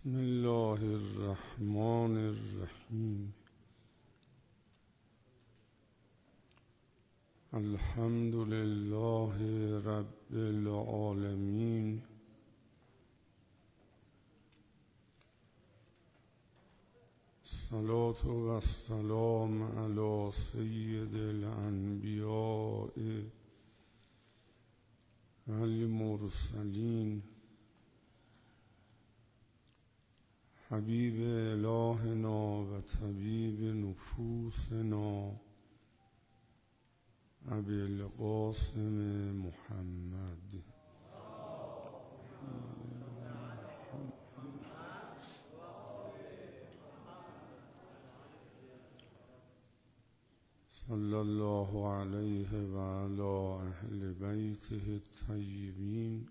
بسم الله الرحمن الرحیم. الحمد لله رب العالمین. الصلاة و السلام علی سید الانبیاء المرسلین حبیب الهنا و طبیب نفوسنا ابی القاسم محمد. صلی الله علیه و علی اهل بیته الطیبین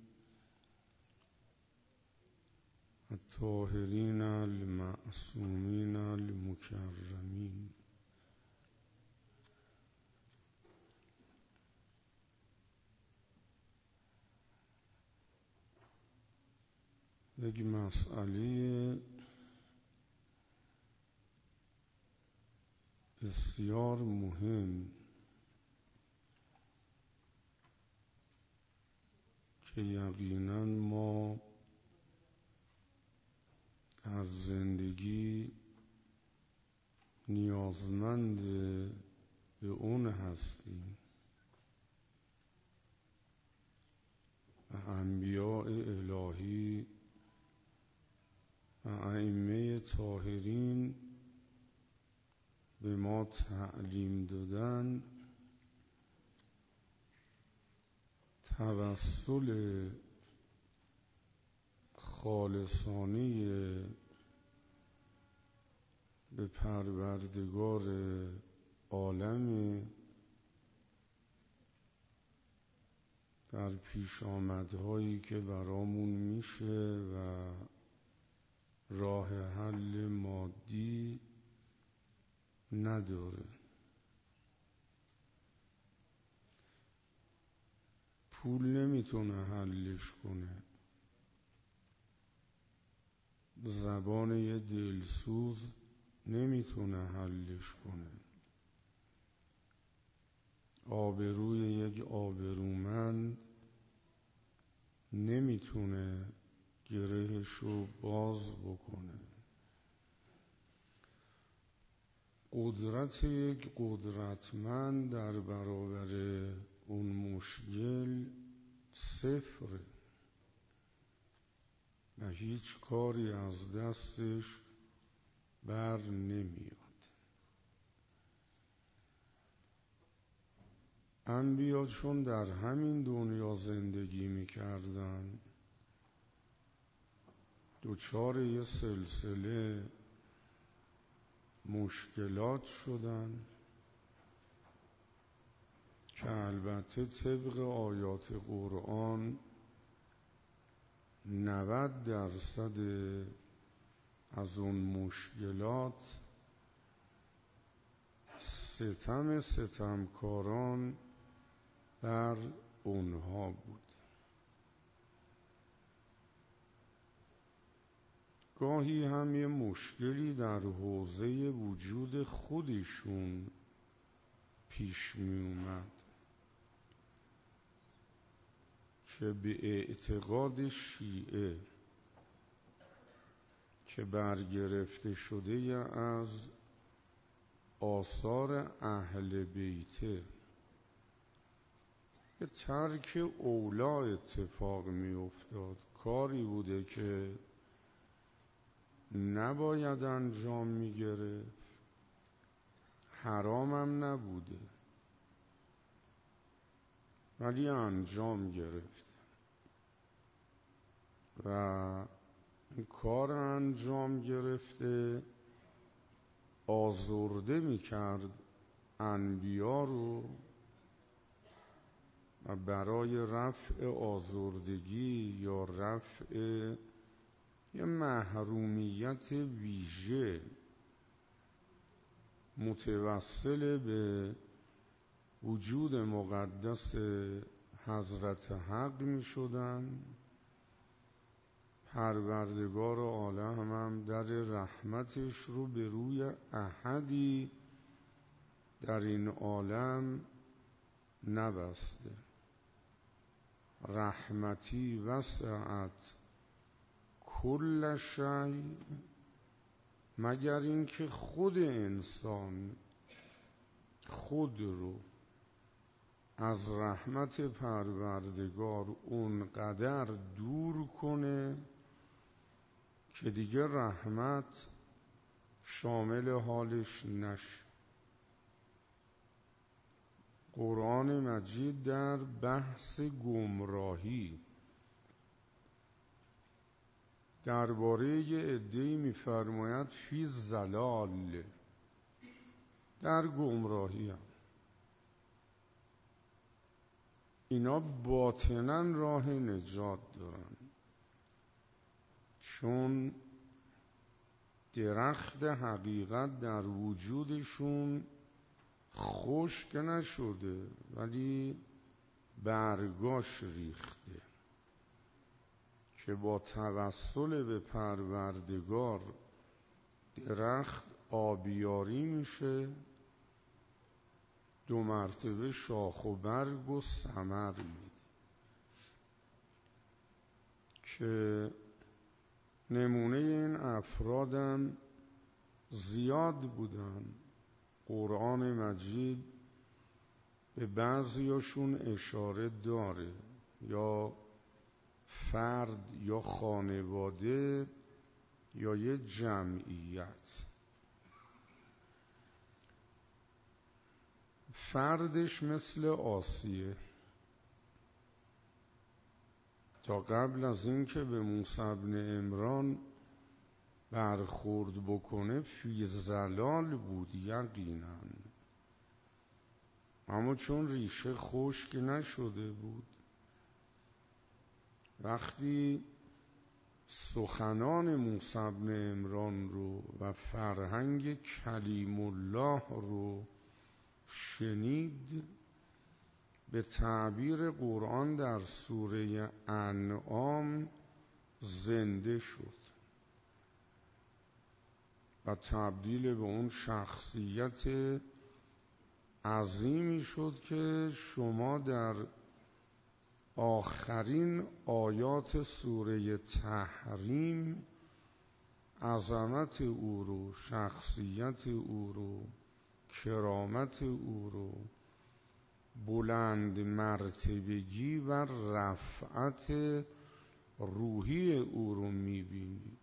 الطاهرین المعصومین المکرمین. یک مسئله بسیار مهم که یقینا ما در زندگی نیازمند به اون هستیم و انبیاء الهی و ائمه طاهرین به ما تعلیم دادن توسل خالصانه به پروردگار عالم در پیش آمدهایی که برامون میشه و راه حل مادی نداره. پول نمیتونه حلش کنه، زبان یه دلسوز نمیتونه حلش کنه، آبروی یک آبرومند نمیتونه گرهشو باز بکنه. قدرت یک قدرتمند در برابر اون مشکل صفره و هیچ کاری از دستش بر نمیاد. انبیا چون در همین دنیا زندگی میکردن دچار یه سلسله مشکلات شدن که البته طبق آیات قرآن 90% از اون مشکلات ستمکاران بر اونها بود. گاهی هم یه مشکلی در حوزه وجود خودشون پیش می اومد که به اعتقاد شیعه که برگرفته شده از آثار اهل بیته به ترک اولا اتفاق می افتاد. کاری بوده که نباید انجام می گرفت، حرامم نبوده ولی انجام گرفت و این کار انجام گرفته آزرده می کرد انبیا رو و برای رفع آزردگی یا رفع یه محرومیت ویژه متوسل به وجود مقدس حضرت حق می شدن. پروردگار عالم هم در رحمتش رو به روی احدی در این عالم نبسته. رحمتی وسعت کل شیء، مگر اینکه خود انسان خود رو از رحمت پروردگار اونقدر دور کنه که دیگه رحمت شامل حالش نشه. قرآن مجید در بحث گمراهی درباره یه عده‌ای می‌فرماید فی ضلال، در گمراهی هم. اینا باطناً راه نجات دارن، چون درخت حقیقت در وجودشون خشک نشده ولی برگاش ریخته که با توسل به پروردگار درخت آبیاری میشه، 2 مرتبه شاخ و برگ و ثمر میده. که نمونه این افرادم زیاد بودن. قرآن مجید به بعضیاشون اشاره داره، یا فرد یا خانواده یا یه جمعیت. فردش مثل آسیه، تا قبل از این که به موسی بن عمران برخورد بکنه فی ضلال بود یقینا، اما چون ریشه خشک نشده بود، وقتی سخنان موسی بن عمران رو و فرهنگ کلیم الله رو شنید، به تعبیر قرآن در سوره انعام زنده شد و تبدیل به اون شخصیت عظیمی شد که شما در آخرین آیات سوره تحریم عظمت او رو، شخصیت او رو، کرامت او رو، بلند مرتبگی و رفعت روحی او رو میبینید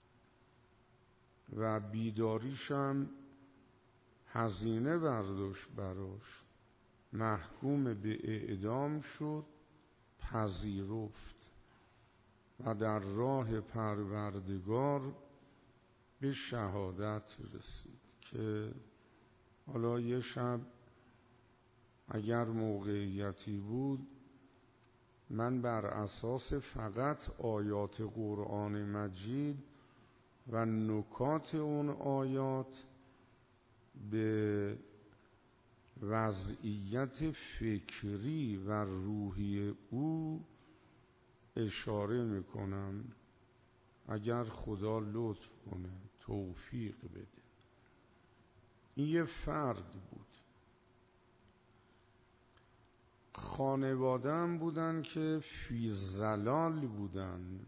و بیداریشم هزینه برداشت براش، محکوم به اعدام شد، پذیرفت و در راه پروردگار به شهادت رسید. که حالا یه شب اگر موقعیتی بود من بر اساس فقط آیات قرآن مجید و نکات اون آیات به وضعیت فکری و روحی او اشاره میکنم، اگر خدا لطف کنه توفیق بده. این یه فرد بود. خانواده‌ام بودن که فی ضلال بودن،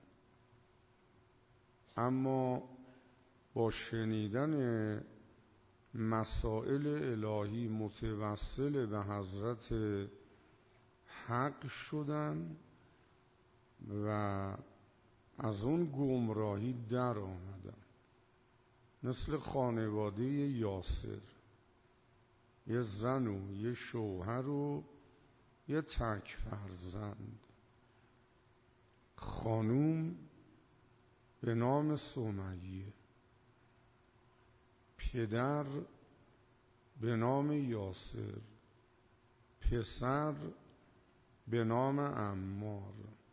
اما با شنیدن مسائل الهی متوسل به حضرت حق شدن و از اون گمراهی در آمدن. مثل خانواده یاسر، یه زن و یه شوهر و یه تک فرزند. خانوم به نام سمیه، پدر به نام یاسر، پسر به نام عمار.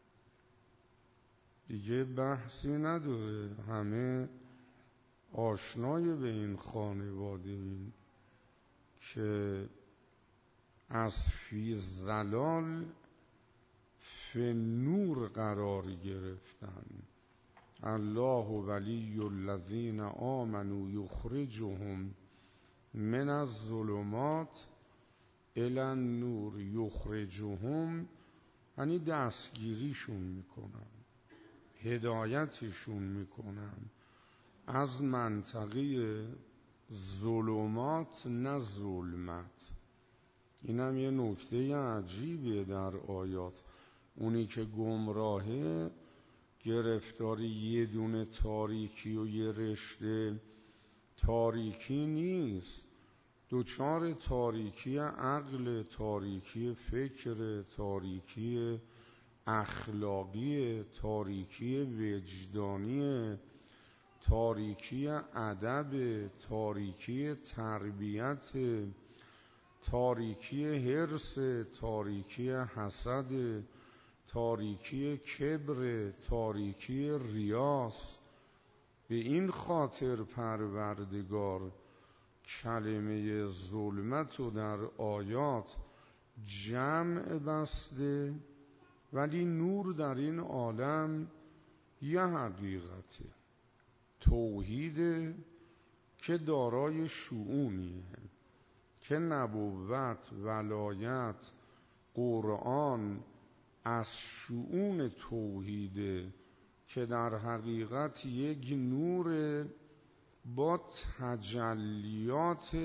دیگه بحثی نداره، همه آشنای به این خانواده این که از فی ضلال فی نور قرار گرفتن الله ولی الذین آمنوا یخرجهم من الظلمات الی النور. یخرجهم یعنی دستگیریشون میکنن، هدایتشون میکنن از منطقه ظلمات نه ظلمت. اینم یه نکته عجیبه در آیات. اونی که گمراهه گرفتاری یه دونه تاریکی و یه رشته تاریکی نیست، دوچار تاریکی عقل، تاریکی فکر، تاریکی اخلاقی، تاریکی وجدانی، تاریکی ادب، تاریکی تربیت، تاریکی حرص، تاریکی حسد، تاریکی کبر، تاریکی ریاست. به این خاطر پروردگار کلمه ظلمت رو در آیات جمع بسته، ولی نور در این عالم یه حقیقته، توحیده که دارای شؤونیه، که نبوت، ولایت، قرآن از شؤون توحیده که در حقیقت یک نور با تجلیات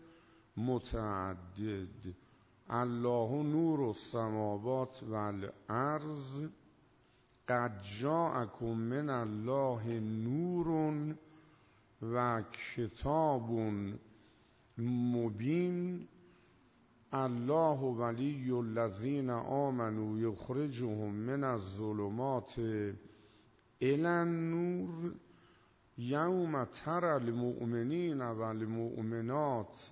متعدد. الله نور السماوات والارض قد جاءکم من الله نور و کتاب مبین. الله ولی الذین آمنوا یخرجهم من الظلمات الی النور یوم تری المؤمنین والمؤمنات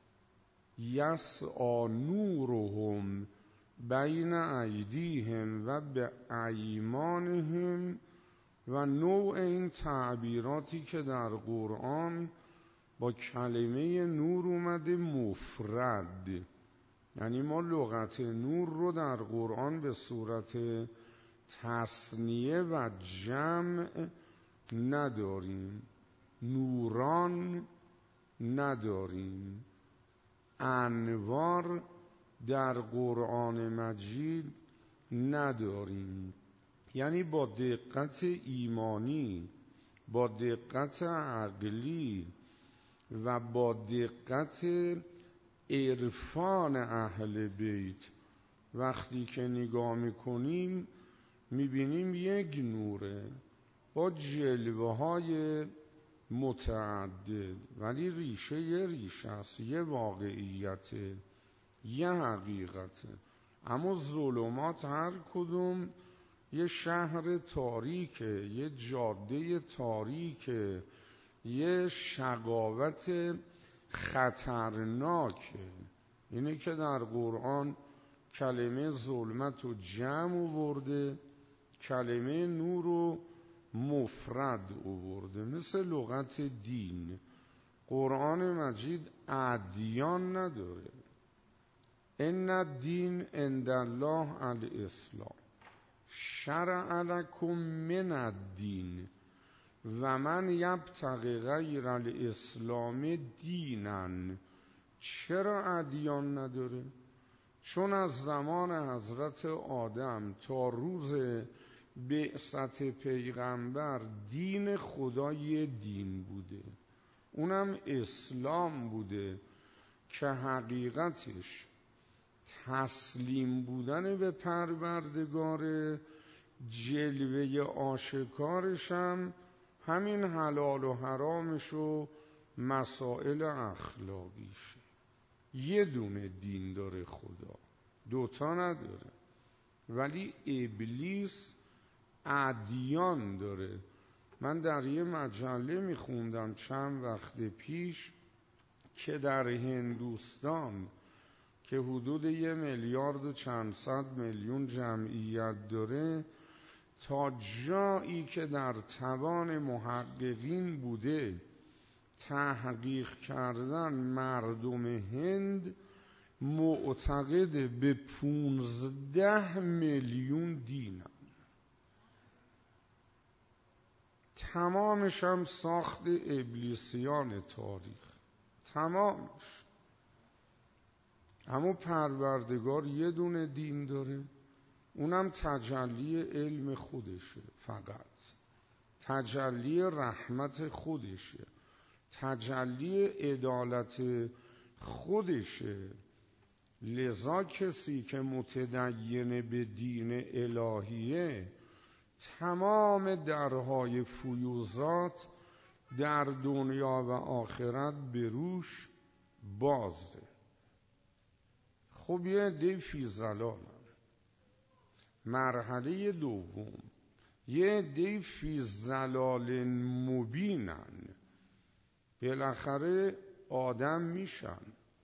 یسعی نورهم بین ایدیهم و بایمانهم. و نوع این تعبیراتی که در قرآن با کلمه نور اومده مفرد، یعنی ما لغت نور رو در قرآن به صورت تثنیه و جمع نداریم، نوران نداریم، انوار در قرآن مجید نداریم. یعنی با دقت ایمانی، با دقت عقلی و با دقت عرفان اهل بیت وقتی که نگاه میکنیم میبینیم یک نوره با جلوه های متعدد، ولی ریشه یه ریشه است، یه واقعیت، یه حقیقته. اما ظلمات هر کدوم یه شهر تاریکه، یه جاده تاریکه، یه شقاوت خطرناکه. اینه که در قرآن کلمه ظلمت رو جمع آورده، کلمه نور رو مفرد آورده. مثل لغت دین، قرآن مجید ادیان نداره. ان الدین عند الله الاسلام شرع لکم من الدین و من یبتغی غیر الاسلام دینا. چرا ادیان نداره؟ چون از زمان حضرت آدم تا روز بعثت پیغمبر دین خدا یه دین بوده، اونم اسلام بوده که حقیقتش تسلیم بودن به پروردگار، جلوه آشکارش هم همین حلال و حرامش و مسائل اخلاقیشه. یه دونه دین داره خدا، دوتا نداره. ولی ابلیس ادیان داره. من در یه مجله میخوندم چند وقت پیش که در هندوستان که حدود 1,200,000,000 جمعیت داره، تا جایی که در توان محققین بوده تحقیق کردن، مردم هند معتقد به 15 میلیون دینن. تمامش هم ساخت ابلیسیان تاریخ، تمامش. اما پروردگار یه دونه دین داره، اونم تجلی علم خودشه، فقط تجلی رحمت خودشه، تجلی عدالت خودشه. لذا کسی که متدین به دین الهیه تمام درهای فیوزات در دنیا و آخرت به روش بازه. خب یه عده فی ضلالن. مرحله دوم، یه عده فی ضلال مبینن. بالاخره آدم میشن،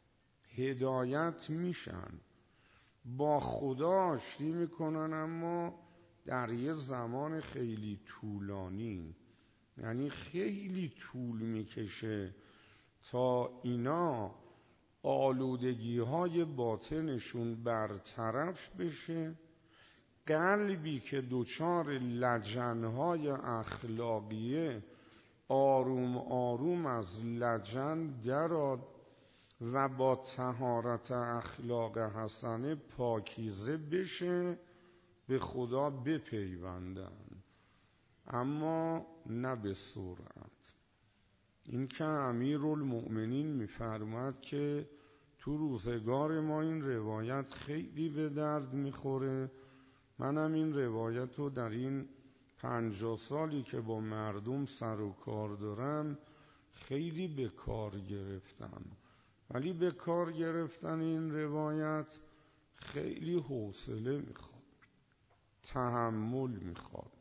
هدایت میشن، با خدا آشتی میکنن، اما در یه زمان خیلی طولانی، یعنی خیلی طول میکشه تا اینا آلودگی های باطنشون برطرف بشه. قلبی که دچار لجنهای اخلاقیه آروم آروم از لجن درآد و با طهارت اخلاق حسنه پاکیزه بشه، به خدا بپیوندن، اما نه به سرعت. این که امیرالمؤمنین میفرماد که تو روزگار ما این روایت خیلی به درد میخوره. منم این روایت رو در این 50 سالی که با مردم سر و کار دارم خیلی به کار گرفتم، ولی به کار گرفتن این روایت خیلی حوصله میخواد، تحمل میخواد،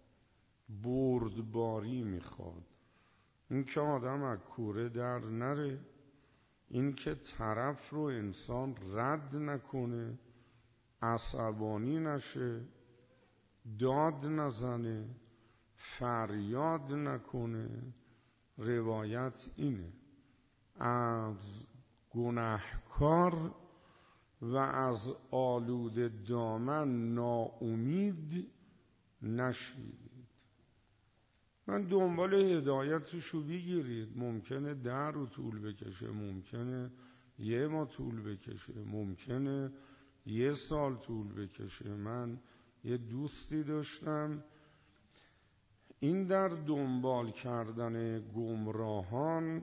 بردباری میخواد. این که آدم از کوره در نره، این که طرف رو انسان رد نکنه، عصبانی نشه، داد نزنه، فریاد نکنه. روایت اینه: از گناهکار و از آلوده دامن ناامید نشید. من دنبال هدایتشو بگیرید. ممکنه 10 رو طول بکشه، ممکنه 1 ماه طول بکشه، ممکنه 1 سال طول بکشه. من یه دوستی داشتم، این در دنبال کردن گمراهان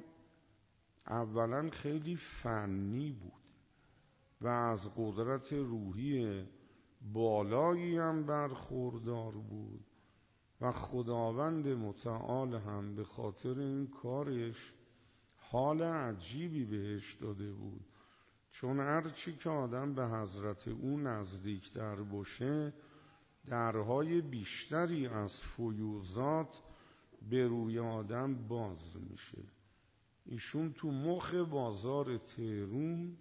اولا خیلی فنی بود و از قدرت روحی بالایی هم برخوردار بود و خداوند متعال هم به خاطر این کارش حال عجیبی بهش داده بود، چون هرچی که آدم به حضرت او نزدیکتر باشه درهای بیشتری از فیوزات به روی آدم باز میشه. ایشون تو مخ بازار تهران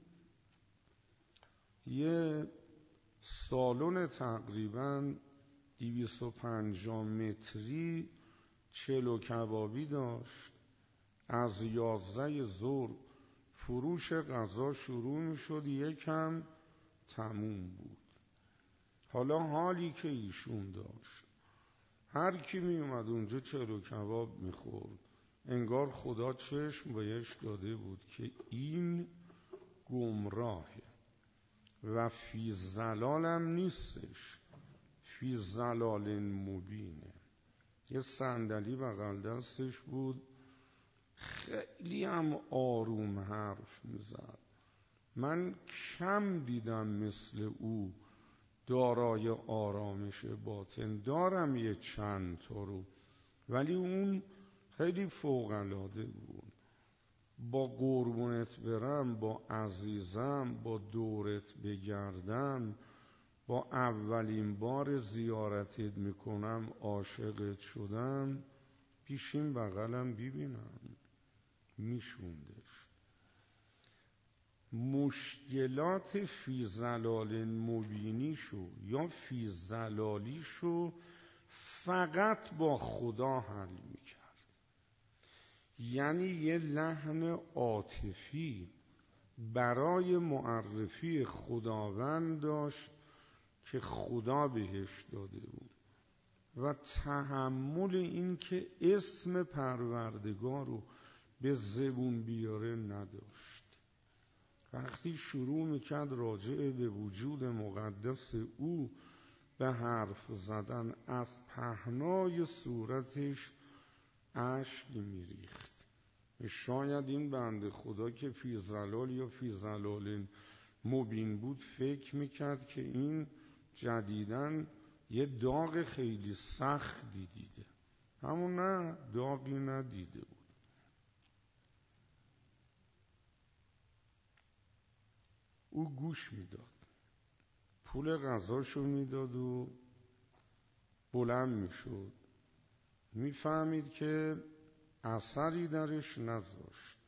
یه سالن تقریباً 250 متری چلو کبابی داشت. از 11 ظهر فروش غذا شروع میشد، یکم تموم بود. حالا حالی که ایشون داشت، هر کی می اومد اونجا چلو کباب میخورد، انگار خدا چشم بهش داده بود که این گمراهه و فی ضلالم نیستش، فی ضلال مبینه. یه صندلی بغل دستش بود، خیلی هم آروم حرف میزد. من کم دیدم مثل او دارای آرامش باطن. دارم یه چند تا رو، ولی اون خیلی فوق‌العاده بود. با قربونت برم، با عزیزم، با دورت بگردم، با اولین بار زیارتت میکنم عاشقت شدم، پیشین بغلم ببینم میشوندش. مشکلات فی ضلال مبینیشو یا فی ضلالیشو فقط با خدا حل میکرد. یعنی یه لحن عاطفی برای معرفی خداوند داشت که خدا بهش داده بود. و تحمل این که اسم پروردگار رو به زبون بیاره نداشت. وقتی شروع میکرد راجع به وجود مقدس او به حرف زدن، از پهنای صورتش اشک میریخت. شاید این بنده خدا که فی ظلال یا فی ظلال مبین بود فکر میکرد که این جدیداً یه داغ خیلی سختی دیده، اما نه، داغی ندیده بود. او گوش میداد، پول غذاشو میداد و بلند میشد، میفهمید که اثری درش نذاشت.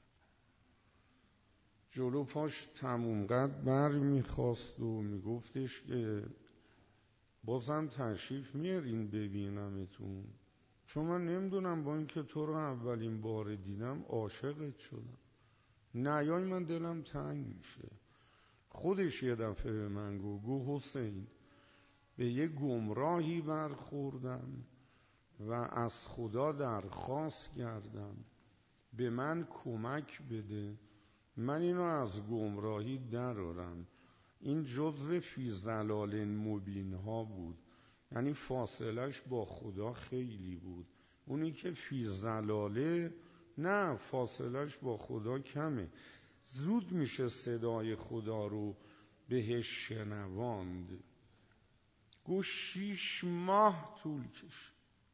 جلو پاش تموم قد بر میخواست و میگفتش که بازم تشریف میارین ببینمتون، چون من نمیدونم با اینکه تو رو اولین بار دیدم عاشقت شدم، نیای من دلم تنگ میشه. خودش یه دفعه به من گو حسین، به یه گمراهی برخوردم و از خدا درخواست کردم به من کمک بده، من اینو از گمراهی درارم. این جزو فی ظلال مبین ها بود، یعنی فاصلش با خدا خیلی بود. اونی که فی ظلاله نه، فاصلش با خدا کمه، زود میشه صدای خدا رو بهش شنواند. گو 6 ماه طول کشید،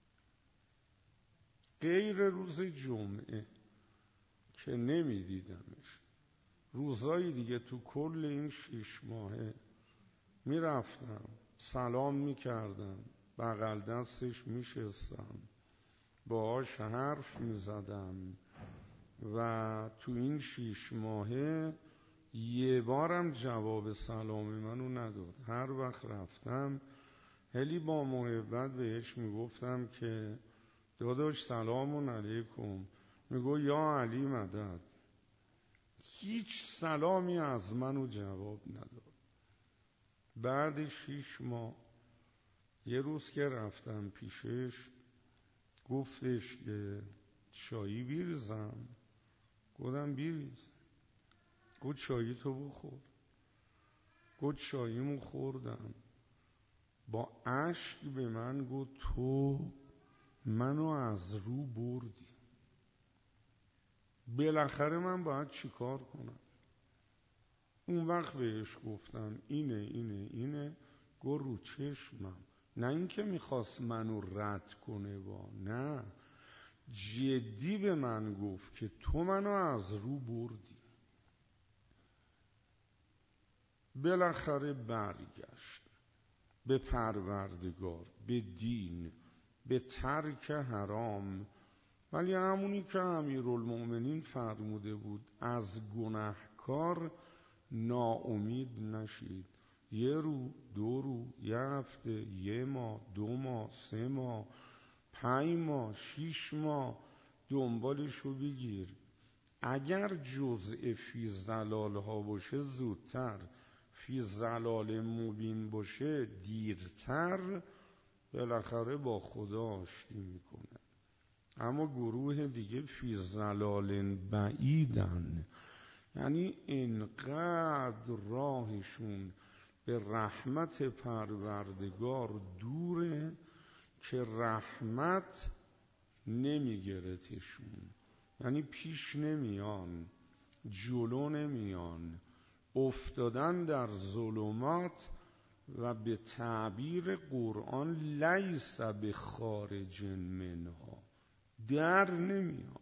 غیر روز جمعه که نمیدیدمش، روزایی دیگه تو کل این 6 ماهه میرفتم سلام میکردم، بغل دستش میشستم، باهاش حرف میزدم و تو این 6 ماهه یه بارم جواب سلام منو نداد. هر وقت رفتم هلی با محبت بهش میگفتم که داداش سلام علیکم، میگو یا علی مدد. هیچ سلامی از منو جواب نداد. بعد 6 ماه یه روز که رفتم پیشش گفتش که چایی بیریزم؟ گفتم بیریز. گفت چایی تو بخور. گفت چاییمو خوردم، با اشک به من گفت تو منو از رو بردی، بالاخره من باید چیکار کنم؟ اون وقت بهش گفتم اینه. گفت رو چشمم. نه اینکه میخواست منو رد کنه، نه، جدی به من گفت که تو منو از رو بردی. بالاخره برگشت به پروردگار، به دین، به ترک حرام. ولی همونی که امیرالمؤمنین فرموده بود، از گناهکار ناامید نشید. 1 روز، 2 روز، 1 هفته، 1 ماه، 2 ماه، 3 ماه، 5 ماه، 6 ماه دنبالشو بگیر. اگر جزء فی ظلال ها باشه زودتر، فی ظلال مبین باشه دیرتر، بالاخره با خدا آشتی میکنه. اما گروه دیگه فی ظلال بعیدن، یعنی انقدر راهشون به رحمت پروردگار دوره که رحمت نمیگرتشون، یعنی پیش نمیان، جلو نمیان، افتادن در ظلمات و به تعبیر قرآن لیس بخارج منها، در نمیان.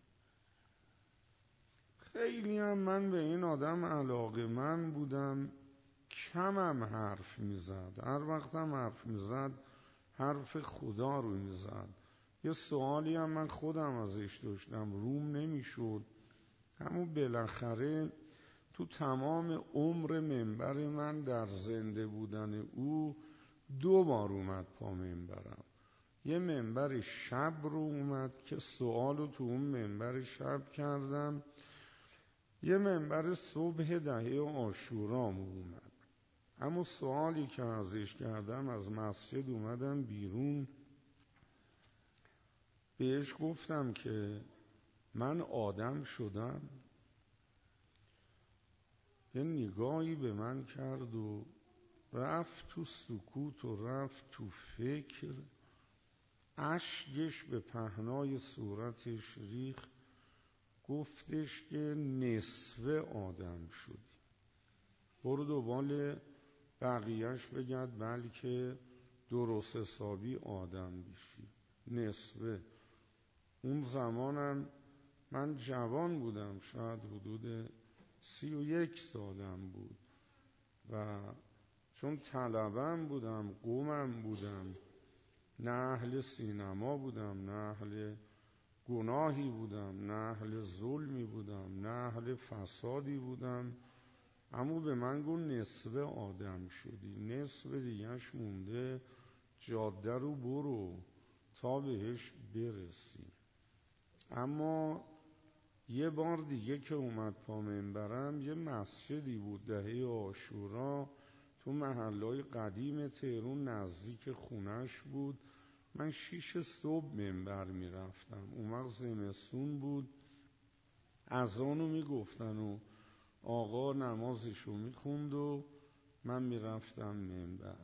خیلی هم من به این آدم علاقه‌مند بودم، کمم حرف میزد، هر وقتم حرف میزد حرف خدا رو میزد. یه سوالی هم من خودم ازش داشتم، روم نمیشد، اما بالاخره تو تمام عمر منبر من در زنده بودن او 2 بار اومد پا منبرم. یه منبر شب رو اومد که سوالو تو اون منبر شب کردم، یه منبر صبح 10 عاشورام اومد. اما سوالی که ازش کردم، از مسجد اومدم بیرون، بهش گفتم که من آدم شدم. یه نگاهی به من کرد و رفت تو سکوت و رفت تو فکر، اشکش به پهنای صورتش ریخت، گفتش که نصف آدم شدی. برو دنبال بقیهش بگرد بلکه درست حسابی آدم بشی. نصفه. اون زمانم من جوان بودم، شاید حدود 31 سالم بود و چون طلبم بودم، قومم بودم، نه اهل سینما بودم، نه اهل گناهی بودم، نه اهل ظلمی بودم، نه اهل فسادی بودم، اما به من گفت نصف آدم شدی، نصف دیگهش مونده، جاده رو برو تا بهش برسی. اما یه بار دیگه که اومد پا منبرم، یه مسجدی بود دهه عاشورا تو محلهای قدیم تهران نزدیک خونش بود. من 6 صبح منبر میرفتم. اون وقت زمستون بود، اذانو میگفتن و آقا نمازشو میخوند و من میرفتم منبر.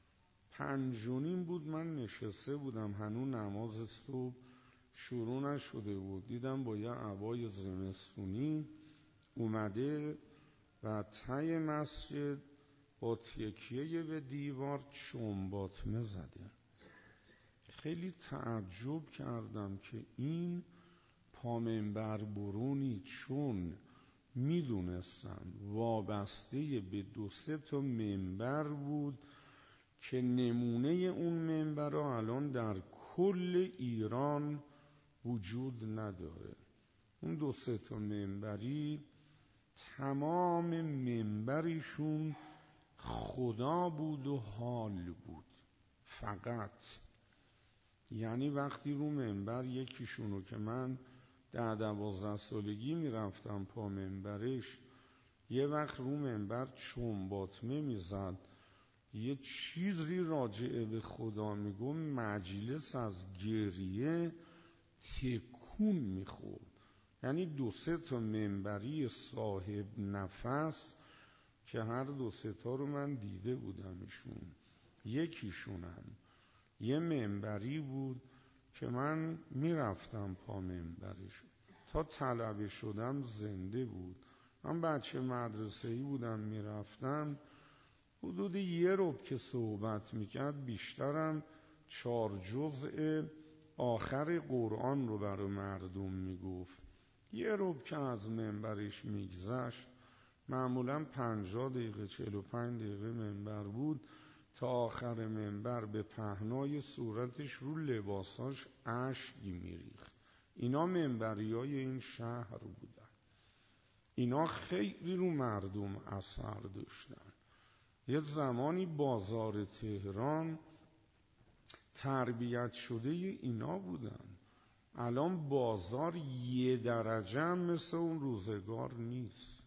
5:30 بود من نشسته بودم، هنوز نماز صبح شروع نشده بود. دیدم با یه عبای زمستونی اومده و ته مسجد با تکیه به دیوار چنباتمه زده. خیلی تعجب کردم که این پا منبر برونی، چون میدونستم وابسته به 2-3 منبر بود که نمونه اون منبرها الان در کل ایران وجود نداره. اون 2-3 منبری تمام منبریشون خدا بود و حال بود فقط. یعنی وقتی رو منبر یکیشونو که من 10-12 سالگی میرفتم پا منبرش، یه وقت رو منبر چنباتمه میزد، یه چیزی راجعه به خدا میگم، مجلس از گریه تکون میخورد. یعنی 2-3 منبری صاحب نفس که هر 2-3 رو من دیده بودمشون. یکیشونم یه منبری بود که من میرفتم پا منبرش تا طلبه شدم، زنده بود. من بچه مدرسه‌ای بودم میرفتم، حدود 1 ربع که صحبت میکرد بیشترم 4 جزء آخر قرآن رو برای مردم میگفت. 1 ربع که از منبرش میگذشت، معمولا 50 دقیقه 45 دقیقه منبر بود، تا آخر منبر به پهنای صورتش رو لباساش اشک میریخت. اینا منبریای این شهر بودن. اینا خیلی رو مردم اثر داشتن. یه زمانی بازار تهران تربیت شده اینا بودن. الان بازار 1 درجه هم مثل اون روزگار نیست.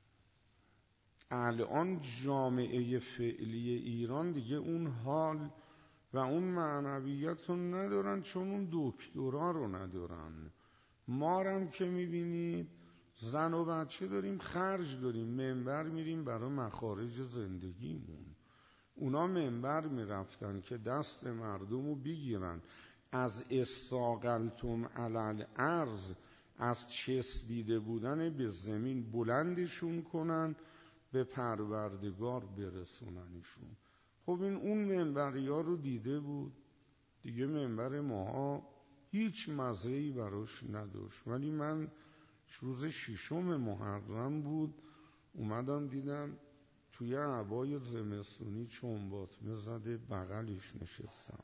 الان جامعه فعلی ایران دیگه اون حال و اون معنویت رو ندارن، چون اون دکترا رو ندارن. ما هم که میبینید زن و بچه داریم، خرج داریم، منبر میریم برای مخارج زندگیمون. اونا منبر میرفتن که دست مردم رو بگیرن، از استاقلتم علی الارض، از چسبیده بودن به زمین بلندشون کنن، به پروردگار برسوننشون. خب این اون منبری ها رو دیده بود دیگه. منبر ماها هیچ مزه‌ای براش نداشت. ولی من روز 6 محرم بود، اومدم دیدم توی عبای زمستونی چنباتمه زده، بغلش نشستم،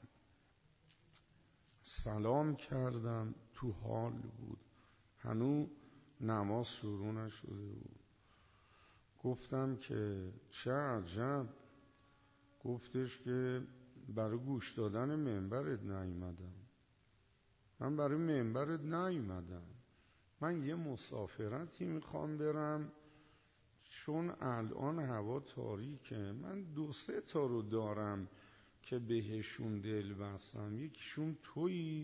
سلام کردم، تو حال بود، هنوز نماز شروع نشده بود. گفتم که چه عجب. گفتش که برای گوش دادن منبرت نیومدم. من برای منبرت نیومدم، من یه مسافرتی میخوام برم، چون الان هوا تاریکه. من 2-3 رو دارم که بهشون دل بستم. یکیشون تویی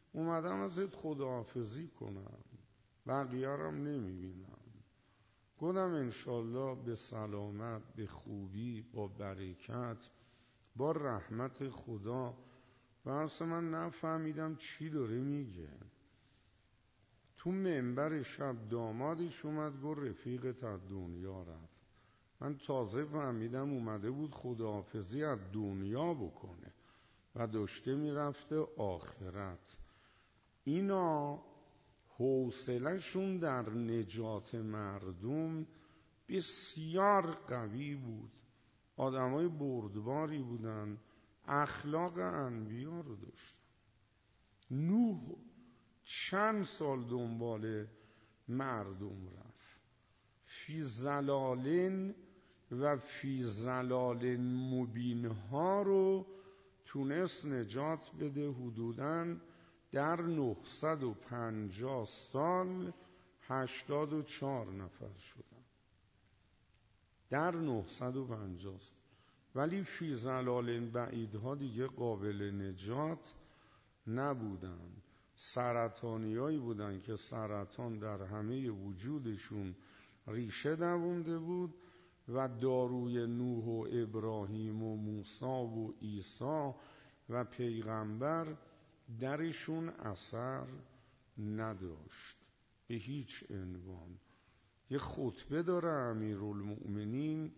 اومدم ازت خداحافظی کنم، بقیه رو نمیبینم. گفتم انشالله به سلامت، به خوبی، با برکت، با رحمت خدا. واسه من نفهمیدم چی داره میگه. تو منبر شب دامادش اومد گفت رفیقت از دنیا رفت. من تازه فهمیدم اومده بود خداحافظی از دنیا بکنه و داشته میرفته آخرت. اینا حوصله‌شون در نجات مردم بسیار قوی بود. آدمای بردباری بودن، اخلاق انبیا رو داشتن. نوح چند سال دنبال مردم رفت، فی ضلال و فی ضلال مبین ها رو تونست نجات بده. حدوداً در 950 سال 84 نفر شدن، در 950 سال. ولی فی ضلال بعیدها دیگه قابل نجات نبودن. سرطانیایی بودن که سرطان در همه وجودشون ریشه دوونده بود و داروی نوح و ابراهیم و موسی و عیسی و پیغمبر درشون اثر نداشت به هیچ عنوان. یه خطبه داره امیرالمؤمنین،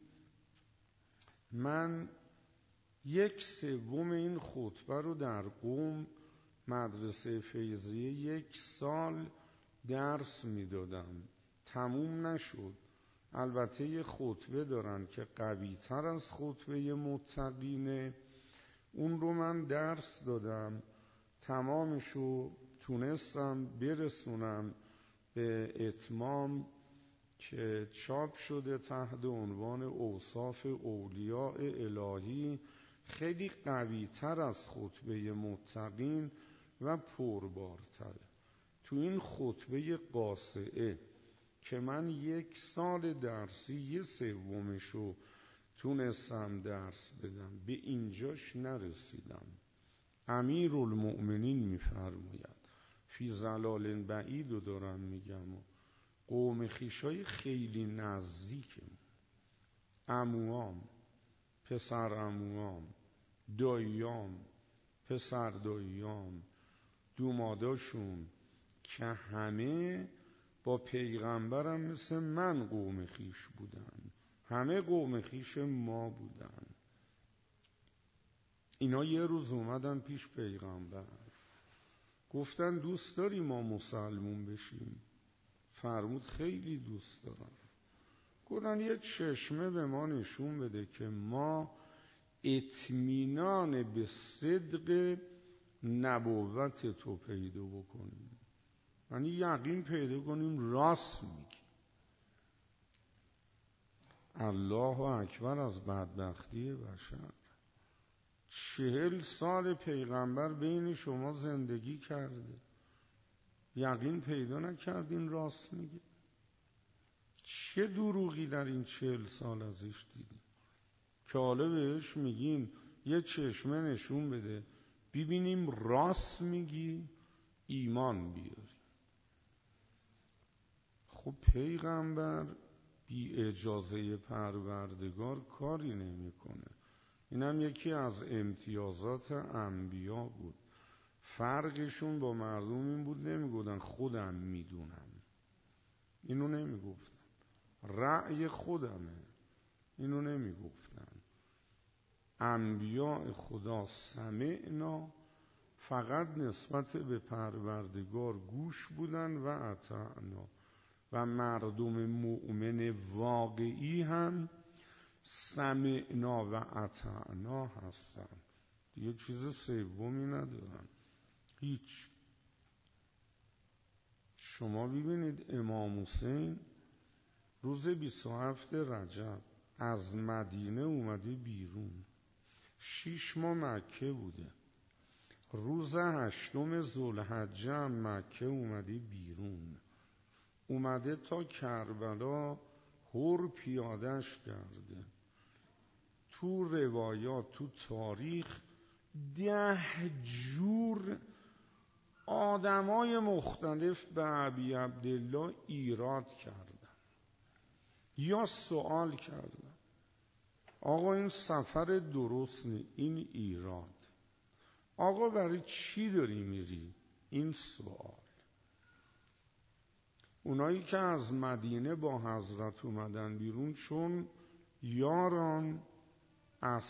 من 1/3 این خطبه رو در قم مدرسه فیضیه 1 سال درس میدادم، تموم نشد. البته یه خطبه دارن که قوی تر از خطبه متقینه، اون رو من درس دادم، تمامشو تونستم برسونم به اتمام که چاپ شده تحت عنوان اوصاف اولیاء الهی. خیلی قوی تر از خطبه متقین و پربارتره. تو این خطبه قاصعه که من 1 سال درسی 1/3 تونستم درس بدم، به اینجاش نرسیدم. امیرالمؤمنین میفرماید فی ضلال بعید رو دارم میگم، و قوم خویشای خیلی نزدیکم، عموام، پسر عموام، داییام، پسر داییام، دوماداشون که همه با پیغمبرم مثل من قوم خویش بودن، همه قوم خویش ما بودن. اینا یه روز اومدن پیش پیغمبر، گفتن دوست داری ما مسلمون بشیم؟ فرمود خیلی دوست دارم. گفتن یه چشمه به ما نشون بده که ما اطمینان به صدق نبوت تو پیدا بکنیم، یعنی یقین پیدا کنیم راست میگی. الله اکبر از بدبختی بشر. 40 سال پیغمبر بین شما زندگی کرده، یقین پیدا نکردین راست میگه؟ چه دروغی در این 40 سال ازش دیدین که حالا بهش میگین یه چشمه نشون بده ببینیم راست میگی ایمان بیاری؟ خب پیغمبر بی اجازه پروردگار کاری نمیکنه. اینم یکی از امتیازات انبیا بود. فرقشون با مردم این بود نمیگفتن خودم میدونم، اینو نمیگفتن. رأی خودمه، اینو نمیگفتن. انبیاء خدا سمعنا فقط نسبت به پروردگار گوش بودن و اطعنا، و مردم مؤمن واقعی هم سمعنا و اطعنا هستن، دیگه چیز سومی ندارن هیچ. شما ببینید امام حسین روز 27 رجب از مدینه اومده بیرون، 6 ماه مکه بوده. روز 8 ذوالحجه مکه اومده بیرون، اومده تا کربلا هر پیادش کرده. تو روایات، تو تاریخ 10 جور آدمای مختلف به ابی عبدالله ایراد کردن یا سوال کردن آقا این سفر درست نی، این ایراد. آقا برای چی داری میری؟ این سوال. اونایی که از مدینه با حضرت اومدن بیرون، چون یاران از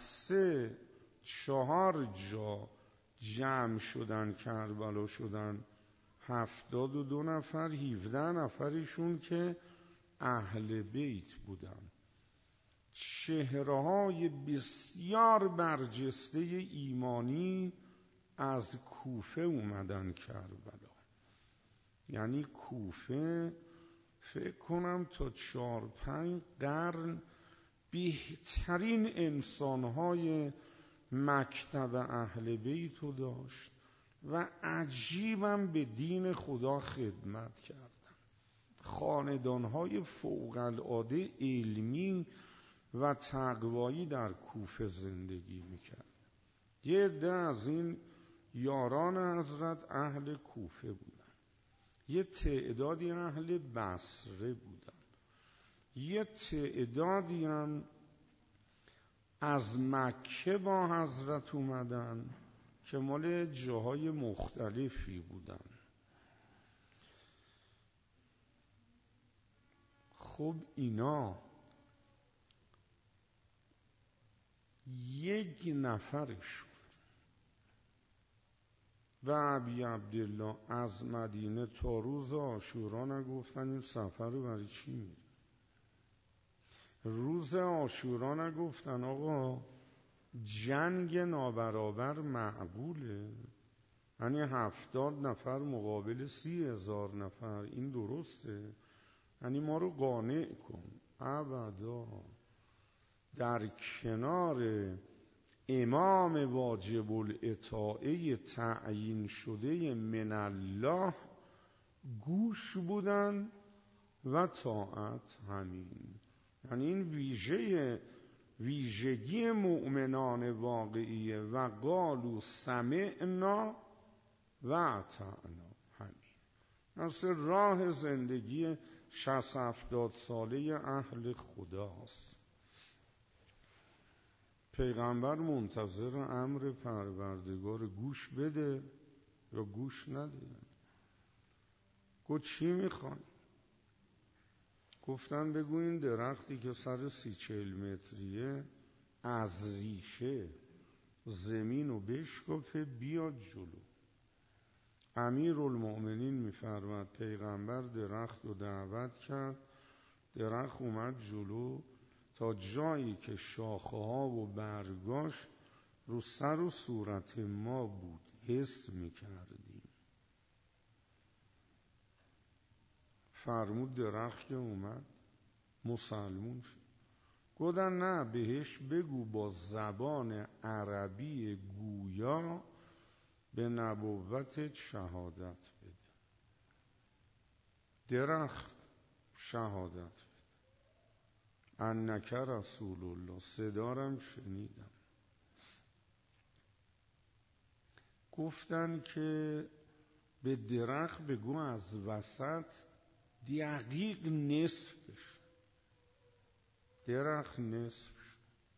3-4 جا جمع شدن کربلا شدن، 72 نفر، 17 نفرشون که اهل بیت بودن، چهره‌های بسیار برجسته ایمانی از کوفه اومدن کربلا. یعنی کوفه فکر کنم تا 4-5 قرن بهترین انسانهای مکتب اهل بیت رو داشت و عجیباً به دین خدا خدمت کردن. خاندانهای فوق‌العاده علمی و تقوایی در کوفه زندگی میکرد. یه عده از این یاران حضرت اهل کوفه بودن، یه تعدادی اهل بصره بودن، یه تعدادی هم از مکه با حضرت اومدن که مال جاهای مختلفی بودن. خب اینا یک نفرشون و ابی عبدالله از مدینه تا روز عاشورا نگفتن این سفر رو برای چی میری؟ روز عاشورا نگفتن آقا جنگ نابرابر معقوله، یعنی 70 نفر مقابل 30,000 نفر، این درسته؟ یعنی ما رو قانع کن. ابدا. در کنار امام واجب الاطاعه تعیین شده من الله گوش بودن و طاعت. همین یعنی این ویژگی مؤمنان واقعیه. و قالوا سمعنا و اطعنا. همین مثل راه زندگی 60-70 ساله اهل خداست. پیغمبر منتظر امر پروردگار گوش بده یا گوش نده. گفت چی میخوان؟ گفتن بگو این درختی که سر 30-40 متریه از ریشه زمین رو بشکفه بیاد جلو. امیرالمؤمنین میفرماد پیغمبر درخت رو دعوت کرد، درخت اومد جلو تا جایی که شاخه ها و برگاش رو سر و صورت ما بود حس میکردیم. فرمود درخت که اومد مسلمون شد. گفتن نه بهش بگو با زبان عربی گویا به نبوت شهادت بده. درخت شهادت بده انک رسول الله. صدارم شنیدم. گفتن که به درخت بگو از وسط دقیق نصف بشه. درخت نصف شد.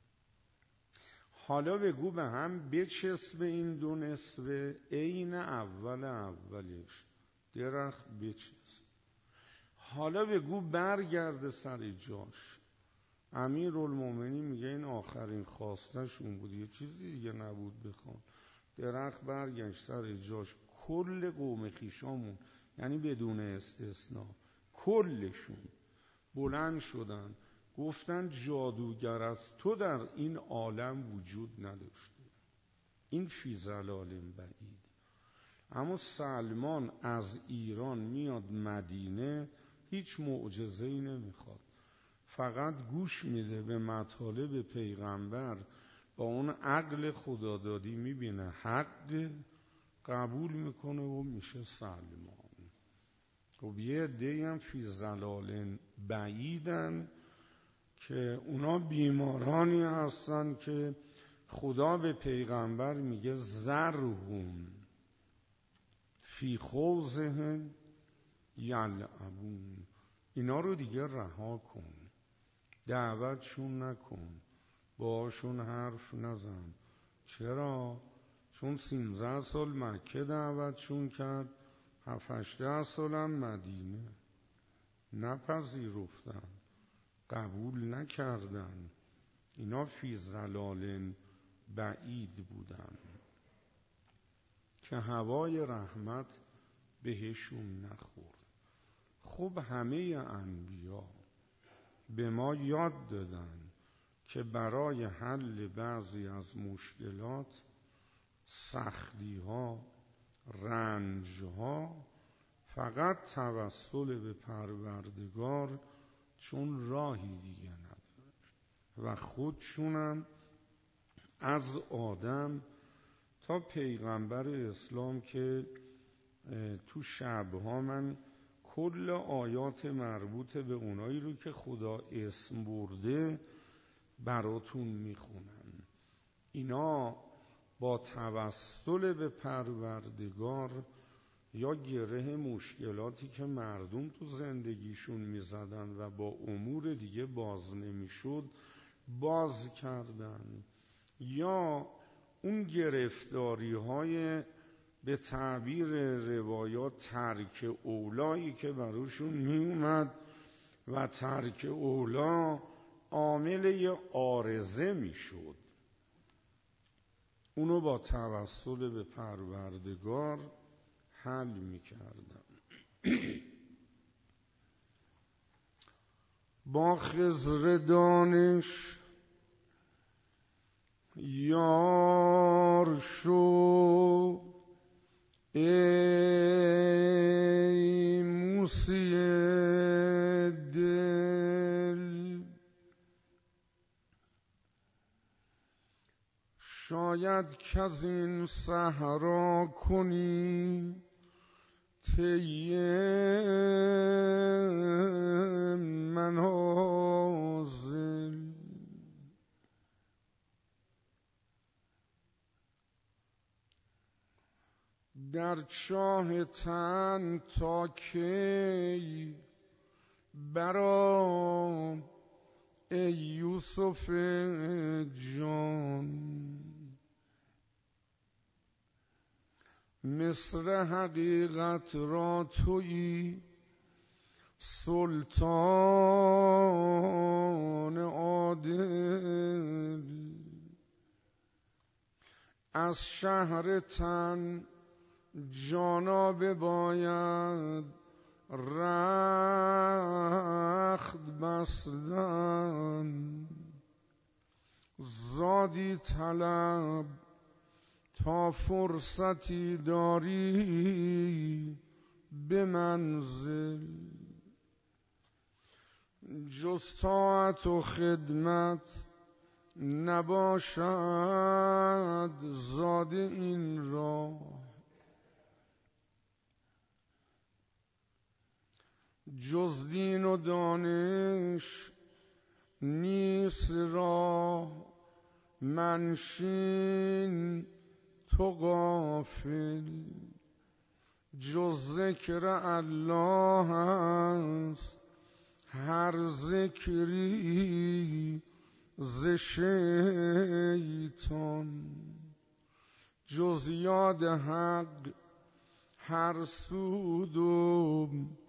حالا بگو به هم بچسب این دو نصف عین اولش. درخت بچسب. حالا بگو برگرده سر جاش. امیرالمومنین میگه این آخرین خواستشون بود، یه چیزی دیگه نبود بخوان. درخت برگشت سر جاش. کل قوم خویشامون یعنی بدون استثناء کلشون بلند شدن گفتن جادوگر از تو در این عالم وجود نداشته. این فی ضلال بعید. اما سلمان از ایران میاد مدینه، هیچ معجزه‌ای نمیخواد، فقط گوش میده به مطالب پیغمبر، با اون عقل خدادادی میبینه حق قبول میکنه و میشه سلمان. خب یه عده‌ای هم فی ضلال بعیدن که اونا بیمارانی هستن که خدا به پیغمبر میگه ذرهم فی خوضهم یلعبون. اینا رو دیگه رها کن، دعوتشون نکن، باشون حرف نزن. چرا؟ چون 13 سال مکه دعوتشون کرد، 7-8 سالم مدینه، نپذیرفتن، قبول نکردن. اینا فی ضلال بعید بودن که هوای رحمت بهشون نخورد. خب همه انبیا به ما یاد دادن که برای حل بعضی از مشکلات، سختی ها، رنج ها، فقط توسل به پروردگار، چون راهی دیگه نداره و خودشونم از آدم تا پیغمبر اسلام که تو شبها من کل آیات مربوط به اونایی رو که خدا اسم برده براتون میخونم. اینا با توسل به پروردگار یا گره مشکلاتی که مردم تو زندگیشون میزدن و با امور دیگه باز نمیشد باز کردن، یا اون گرفتاری های به تعبیر روایات ترک اولایی که براشون میومد و ترک اولا عامل یه عارضه میشد، اونو با توسل به پروردگار حل میکردن. با خضر دانش یار شو ای موسی دل، شاید کز این صحرا کنی طی منازل. در چاه تن تا کی برآ ای یوسف جان، مصر حقیقت را تویی سلطان عادل. از شهر تن جانا بباید رخت بستن، زادی طلب تا فرصتی داری به منزل. جز طاعت و خدمت نباشد زاد این راه، جز دین و دانش نیست راه، منشین تو غافل. جز ذکر الله است هر ذکری ز شیطان، جز یاد حق هر سود و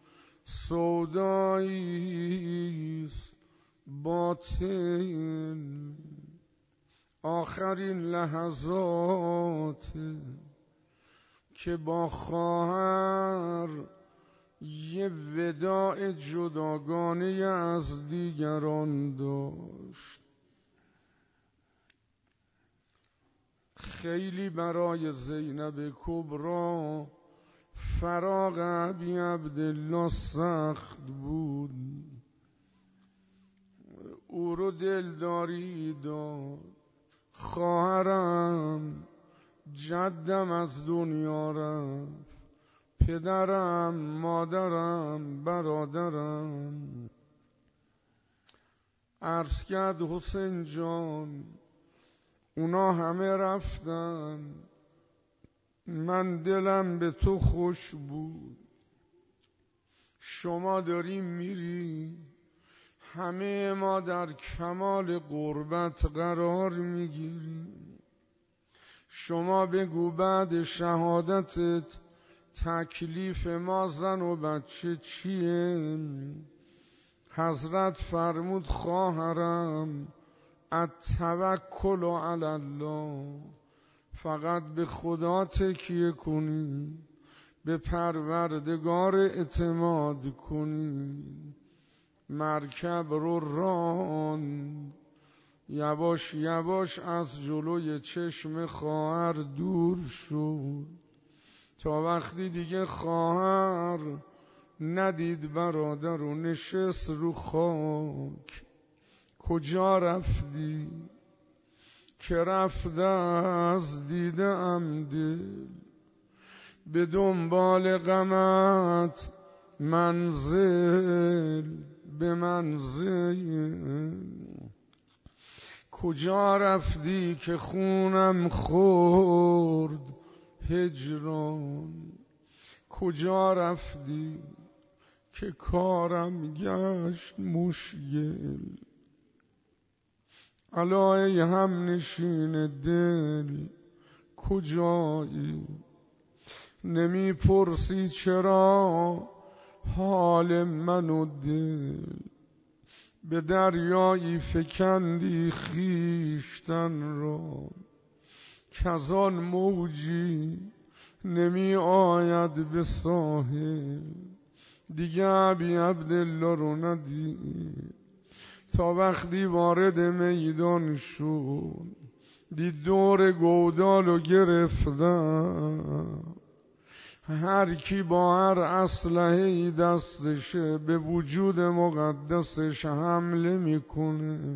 سوداییست باطل. آخرین لحظات که با خواهر یه وداع جداگانه از دیگران داشت. خیلی برای زینب کبرا فراق ابی عبدالله سخت بود، او رو دلداری داد. خواهرم جدم از دنیا رفت، پدرم، مادرم، برادرم. عرض کرد حسین جان اونا همه رفتن، من دلم به تو خوش بود، شما داریم میری، همه ما در کمال قربت قرار میگیریم. شما بگو بعد شهادتت تکلیف ما زن و بچه چیه؟ حضرت فرمود خواهرم التوکل علی الله، فقط به خدا تکیه کنی، به پروردگار اعتماد کنی. مرکب رو راند، یواش یواش از جلوی چشم خواهر دور شد، تا وقتی دیگه خواهر ندید برادر و نشست رو خاک. کجا رفتی؟ که رفته از دیده ام دل، به دنبال غمت منزل به منزل. کجا رفتی که خونم خورد هجران؟ کجا رفتی که کارم گشت مشکل؟ علای هم نشین دل کجایی؟ نمی پرسی چرا حال من و دل؟ به دریایی فکندی خیشتن را، کزان موجی نمی آید به ساحل. دیگه ابی عبدالله رو ندید، تا وقتی وارد میدان شد، دید دور گودالو گرفتن، هر کی با هر اسلحه‌ای دستشه به وجود مقدسش حمله میکنه.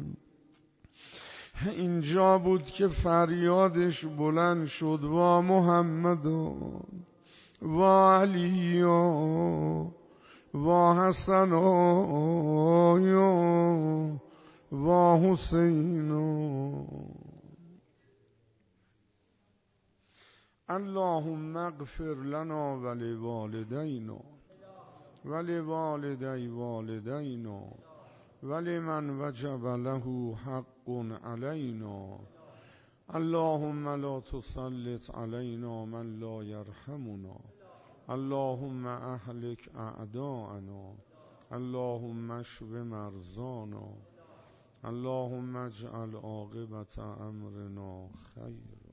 اینجا بود که فریادش بلند شد وا محمدان، وا علیان، وا حسنان، وا حسینان. اللهم اغفر لنا ولوالدینا ولوالدی والدینا ولمن وجب له حق علینا. اللهم لا تسلط علینا من لا یرحمنا. اللهم اهلک اعداءنا. اللهم اشف مرضانا. اللهم اجعل عاقبت امرنا خیر.